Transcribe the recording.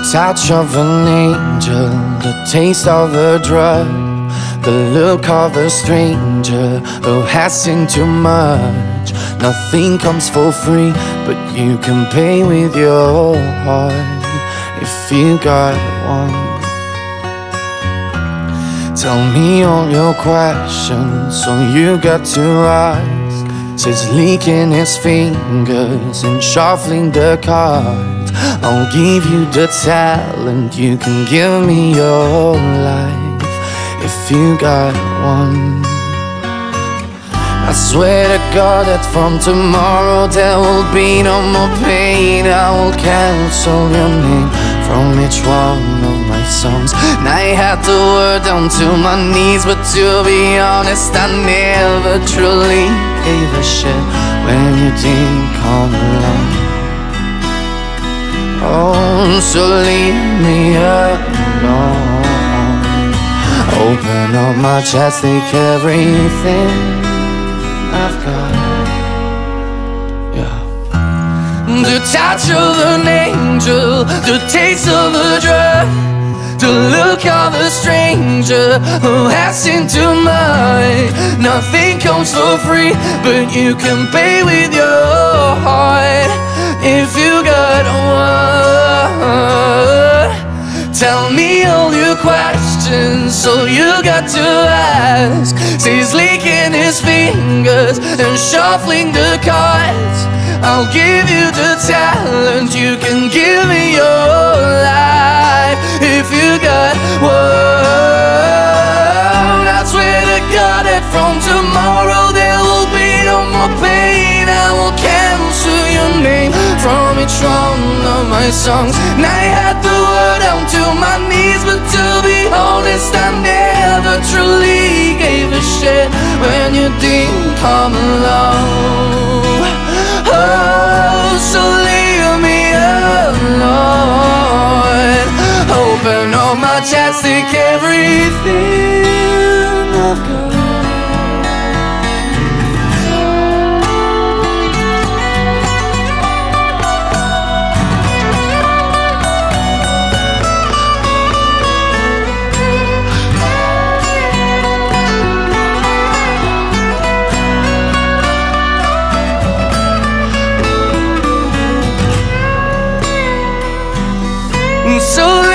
touch of an angel, the taste of a drug, the look of a stranger who has seen too much. Nothing comes for free, but you can pay with your heart if you got one. Tell me all your questions, so you got to ask. Says licking his fingers and shuffling the cards. I'll give you the talent, you can give me your life if you got one. I swear to God that from tomorrow there will be no more pain. I will cancel your name from each one of my songs. And I had to word down to my knees, but to be honest, I never truly gave a shit when you didn't come along. Oh, so leave me alone. Open up my chest, take everything I've got, yeah. The touch of an angel, the taste of a drug, the look of a stranger who has seen too much. Nothing comes for free, but you can pay with your heart if you got one. Tell me all your questions, so you got to ask. Says licking his fingers and shuffling the cards. I'll give you the talent, you can give me your life if you got one. I swear to God that from tomorrow there will be no more pain. I will cancel your name from each one of my songs. And I had to word down to my knees, but to be honest, I never truly gave a shit when you didn't come along. Oh, so leave me alone. Open up my chest, take everything I've got. So